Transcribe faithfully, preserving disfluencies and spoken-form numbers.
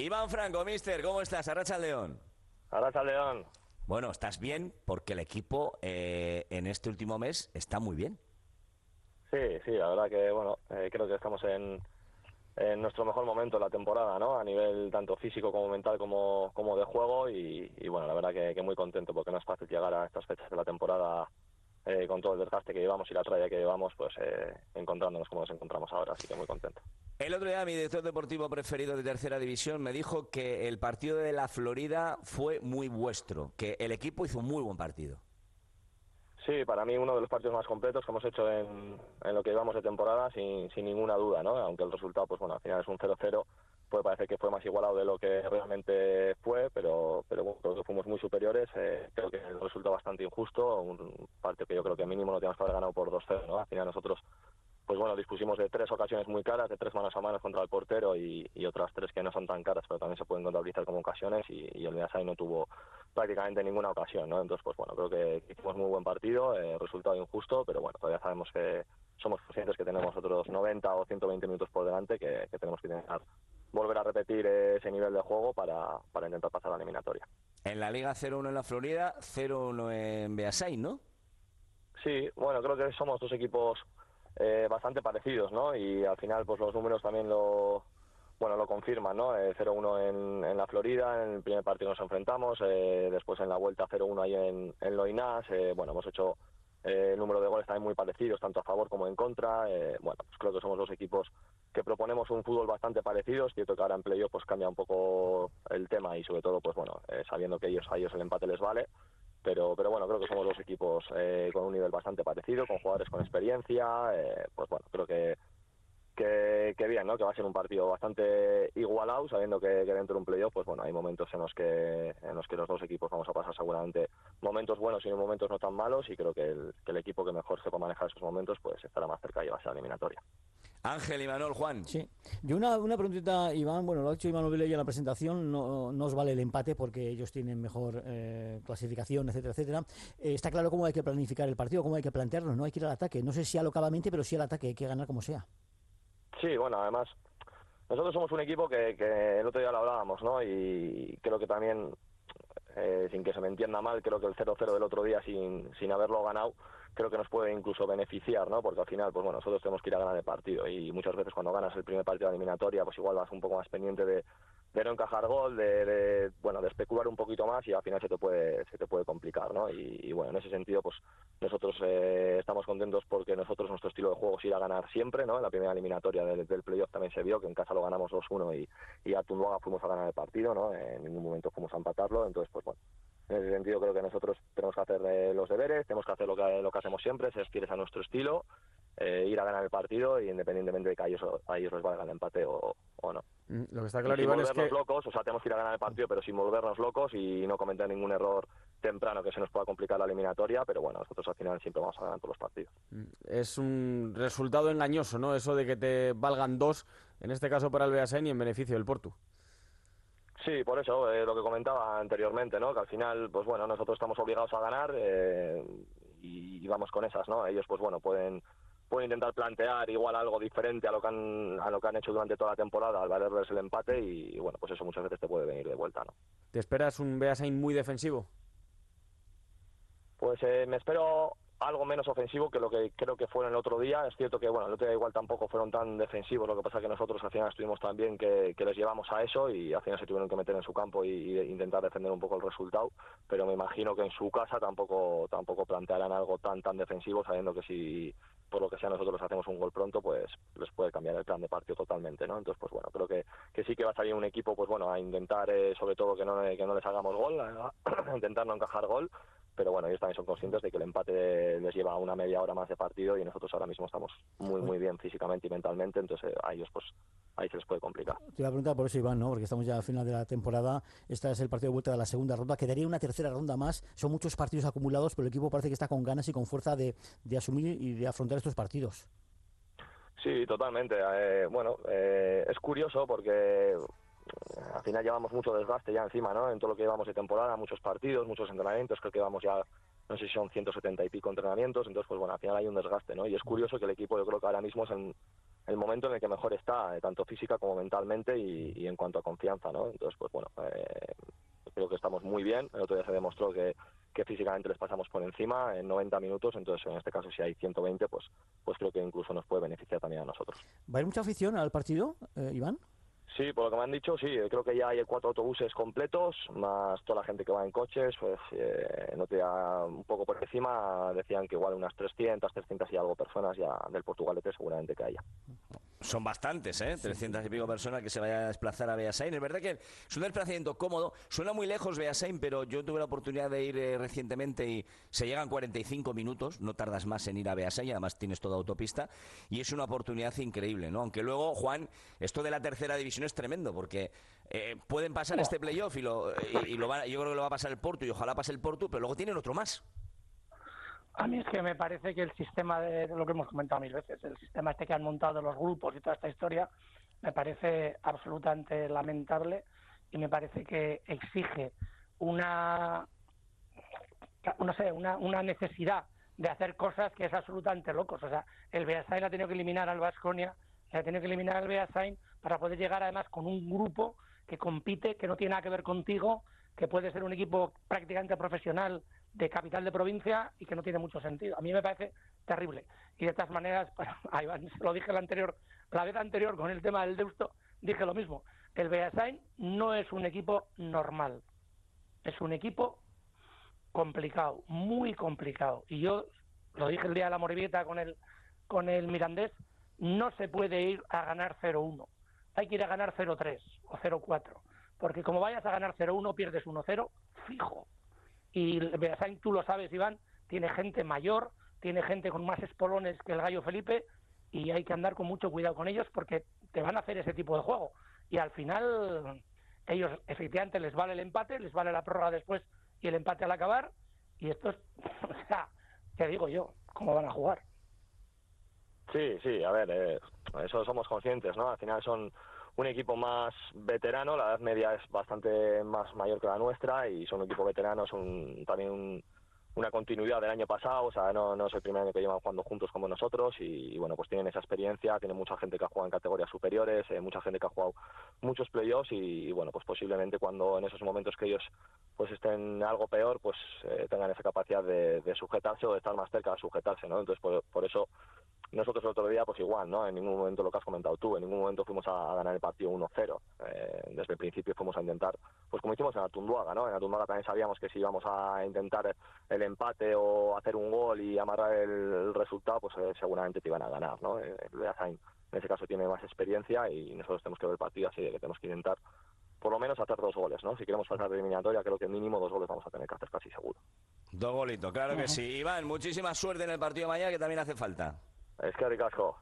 Iván Franco, mister, ¿cómo estás? Arratsaldeon. Arratsaldeon. Bueno, estás bien porque el equipo eh, en este último mes está muy bien. Sí, sí, la verdad que, bueno, eh, creo que estamos en, en nuestro mejor momento de la temporada, ¿no? A nivel tanto físico como mental como, como de juego y, y bueno, la verdad que, que muy contento porque no es fácil llegar a estas fechas de la temporada eh, con todo el desgaste que llevamos y la tralla que llevamos, pues eh, encontrándonos como nos encontramos ahora, así que muy contento. El otro día mi director deportivo preferido de Tercera División me dijo que el partido de la Florida fue muy vuestro, que el equipo hizo un muy buen partido. Sí, para mí uno de los partidos más completos que hemos hecho en, en lo que llevamos de temporada, sin, sin ninguna duda, ¿no? Aunque el resultado, pues bueno, al final es un cero cero, puede parecer que fue más igualado de lo que realmente fue, pero, pero bueno, creo que fuimos muy superiores. Eh, creo que el resultado bastante injusto, un partido que yo creo que mínimo no teníamos que haber ganado por dos cero, ¿no? Al final nosotros, pues bueno, dispusimos de tres ocasiones muy claras, de tres manos a manos contra el portero y, y otras tres que no son tan caras, pero también se pueden contabilizar como ocasiones y, y el Beasain no tuvo prácticamente ninguna ocasión, ¿no? Entonces, pues bueno, creo que hicimos muy buen partido, eh, resultado injusto, pero bueno, todavía sabemos que somos conscientes que tenemos otros noventa o ciento veinte minutos por delante que, que tenemos que intentar volver a repetir ese nivel de juego para, para intentar pasar a la eliminatoria. En la Liga cero uno en la Florida, cero uno en Beasain, ¿no? Sí, bueno, creo que somos dos equipos eh, bastante parecidos, ¿no? Y al final, pues los números también lo, bueno, lo confirman, ¿no? Eh, cero uno en, en la Florida, en el primer partido nos enfrentamos, eh, después en la vuelta cero uno ahí en, en Loinás, eh, bueno, hemos hecho eh, el número de goles también muy parecidos, tanto a favor como en contra, eh, bueno, pues creo que somos dos equipos que proponemos un fútbol bastante parecido. Es cierto que ahora en playoff pues cambia un poco el tema y sobre todo, pues bueno, eh, sabiendo que ellos, a ellos el empate les vale, pero pero bueno, creo que somos dos equipos eh, con un nivel bastante parecido, con jugadores con experiencia, eh, pues bueno, creo que Que, que bien, ¿no? Que va a ser un partido bastante igualado, sabiendo que, que dentro de un playoff, pues bueno, hay momentos en los que en los que los dos equipos vamos a pasar seguramente momentos buenos y momentos no tan malos, y creo que el, que el equipo que mejor sepa manejar esos momentos, pues estará más cerca y va a ser la eliminatoria. Ángel, Imanol, Juan. Sí. Yo una, una preguntita, Iván, bueno, lo ha hecho Iván Oviedo ya en la presentación, no, no os vale el empate porque ellos tienen mejor eh, clasificación, etcétera, etcétera. Eh, está claro cómo hay que planificar el partido, cómo hay que plantearlo, no hay que ir al ataque, no sé si alocadamente, pero sí al ataque, hay que ganar como sea. Sí, bueno, además, nosotros somos un equipo que, que el otro día lo hablábamos, ¿no? Y creo que también, eh, sin que se me entienda mal, creo que el cero cero del otro día, sin, sin haberlo ganado, creo que nos puede incluso beneficiar, ¿no? Porque al final, pues bueno, nosotros tenemos que ir a ganar el partido y muchas veces cuando ganas el primer partido de eliminatoria, pues igual vas un poco más pendiente de, de no encajar gol, de, de bueno, de especular un poquito más y al final se te puede se te puede complicar, ¿no? Y, y bueno, en ese sentido, pues nosotros eh, estamos contentos porque nosotros nuestro estilo de juego es ir a ganar siempre, ¿no? En la primera eliminatoria del, del playoff también se vio que en casa lo ganamos dos uno y, y a Tunduaga fuimos a ganar el partido, ¿no? En ningún momento fuimos a empatarlo, entonces pues bueno, en ese sentido creo que nosotros tenemos que hacer eh, los deberes, tenemos que hacer lo que, lo que hacemos siempre, ser fieles a nuestro estilo, eh, ir a ganar el partido y independientemente de que a ellos, a ellos les valga el empate o, o no. Lo que está claro, y sin Iván, es volvernos que... locos, o sea, tenemos que ir a ganar el partido, pero sin volvernos locos y no cometer ningún error temprano que se nos pueda complicar la eliminatoria, pero bueno, nosotros al final siempre vamos a ganar todos los partidos. Es un resultado engañoso, ¿no? Eso de que te valgan dos, en este caso para el Beasain y en beneficio del Portu. Sí, por eso, eh, lo que comentaba anteriormente, ¿no? Que al final, pues bueno, nosotros estamos obligados a ganar eh, y, y vamos con esas, ¿no? Ellos, pues bueno, pueden pueden intentar plantear igual algo diferente a lo que han a lo que han hecho durante toda la temporada al valerles el empate y, bueno, pues eso muchas veces te puede venir de vuelta, ¿no? ¿Te esperas un Beasain muy defensivo? Pues eh, me espero algo menos ofensivo que lo que creo que fueron el otro día. Es cierto que, bueno, el otro día igual tampoco fueron tan defensivos, lo que pasa que nosotros al final estuvimos tan bien que, que les llevamos a eso y al final se tuvieron que meter en su campo y, y intentar defender un poco el resultado, pero me imagino que en su casa tampoco tampoco plantearán algo tan tan defensivo, sabiendo que si por lo que sea nosotros hacemos un gol pronto, pues les puede cambiar el plan de partido totalmente, ¿no? Entonces, pues bueno, creo que, que sí que va a salir un equipo, pues bueno, a intentar eh, sobre todo que no, que no les hagamos gol, a, a intentar no encajar gol, pero bueno, ellos también son conscientes de que el empate les lleva una media hora más de partido y nosotros ahora mismo estamos muy muy bien físicamente y mentalmente, entonces a ellos pues ahí se les puede complicar. Te iba a preguntar por eso, Iván, ¿no? Porque estamos ya al final de la temporada, este es el partido de vuelta de la segunda ronda, quedaría una tercera ronda más, son muchos partidos acumulados, pero el equipo parece que está con ganas y con fuerza de, de asumir y de afrontar estos partidos. Sí, totalmente. Eh, bueno, eh, es curioso porque al final llevamos mucho desgaste ya encima, ¿no? En todo lo que llevamos de temporada, muchos partidos, muchos entrenamientos, creo que vamos ya, no sé si son ciento setenta y pico entrenamientos, entonces pues bueno, al final hay un desgaste, ¿no? Y es curioso que el equipo, yo creo que ahora mismo es en, el momento en el que mejor está, eh, tanto física como mentalmente y, y en cuanto a confianza, ¿no? Entonces, pues bueno, eh, creo que estamos muy bien. El otro día se demostró que, que físicamente les pasamos por encima en noventa minutos, entonces en este caso si hay ciento veinte, pues, pues creo que incluso nos puede beneficiar también a nosotros. ¿Va a ir mucha afición al partido, eh, Iván? Sí, por lo que me han dicho, sí, creo que ya hay cuatro autobuses completos, más toda la gente que va en coches, pues eh, no te da un poco por encima, decían que igual unas trescientas, trescientas y algo personas ya del Portugalete seguramente que haya. Son bastantes, ¿eh? trescientas y pico personas que se vayan a desplazar a Beasain. Es verdad que es un desplazamiento cómodo. Suena muy lejos Beasain, pero yo tuve la oportunidad de ir eh, recientemente y se llegan cuarenta y cinco minutos. No tardas más en ir a Beasain, además tienes toda autopista. Y es una oportunidad increíble, ¿no? Aunque luego, Juan, esto de la tercera división es tremendo, porque eh, pueden pasar este playoff y, lo, y, y lo va, yo creo que lo va a pasar el Porto y ojalá pase el Porto, pero luego tienen otro más. A mí es que me parece que el sistema de, de lo que hemos comentado mil veces, el sistema este que han montado los grupos y toda esta historia, me parece absolutamente lamentable y me parece que exige una, no sé, una, una necesidad de hacer cosas que es absolutamente locos. O sea, el Beasain ha tenido que eliminar al Baskonia, ha tenido que eliminar al Beasain para poder llegar además con un grupo que compite, que no tiene nada que ver contigo, que puede ser un equipo prácticamente profesional de capital de provincia y que no tiene mucho sentido. A mí me parece terrible. Y de todas maneras, bueno, ahí va, lo dije la anterior, la vez anterior con el tema del Deusto, dije lo mismo. El Beasain no es un equipo normal. Es un equipo complicado, muy complicado. Y yo lo dije el día de la Morevieta con el, con el Mirandés, no se puede ir a ganar cero uno. Hay que ir a ganar cero tres o cero cuatro. Porque como vayas a ganar cero uno, pierdes uno cero, fijo. Y el Beasain, tú lo sabes, Iván, tiene gente mayor, tiene gente con más espolones que el Gallo Felipe y hay que andar con mucho cuidado con ellos porque te van a hacer ese tipo de juego. Y al final, ellos efectivamente les vale el empate, les vale la prórroga después y el empate al acabar. Y esto es, o sea, ¿qué digo yo? ¿Cómo van a jugar? Sí, sí, a ver, eh, eso somos conscientes, ¿no? Al final son un equipo más veterano, la edad media es bastante más mayor que la nuestra y son un equipo veterano, son también un, una continuidad del año pasado, o sea, no, no es el primer año que llevan jugando juntos como nosotros y, y bueno, pues tienen esa experiencia, tienen mucha gente que ha jugado en categorías superiores, eh, mucha gente que ha jugado muchos playoffs y, y bueno, pues posiblemente cuando en esos momentos que ellos pues estén algo peor, pues eh, tengan esa capacidad de, de sujetarse o de estar más cerca de sujetarse, ¿no? Entonces, por, por eso nosotros el otro día, pues igual, ¿no? En ningún momento, lo que has comentado tú, en ningún momento fuimos a, a ganar el partido uno cero. Eh, desde el principio fuimos a intentar, pues como hicimos en Atunduaga, ¿no? En Atunduaga también sabíamos que si íbamos a intentar el empate o hacer un gol y amarrar el, el resultado, pues eh, seguramente te iban a ganar, ¿no? El Beasain en ese caso tiene más experiencia y nosotros tenemos que ver el partido así de que tenemos que intentar por lo menos hacer dos goles, ¿no? Si queremos pasar de eliminatoria, creo que mínimo dos goles vamos a tener que hacer casi seguro. Dos golitos, claro que sí. Iván, muchísima suerte en el partido de mañana que también hace falta. Es que ricasco.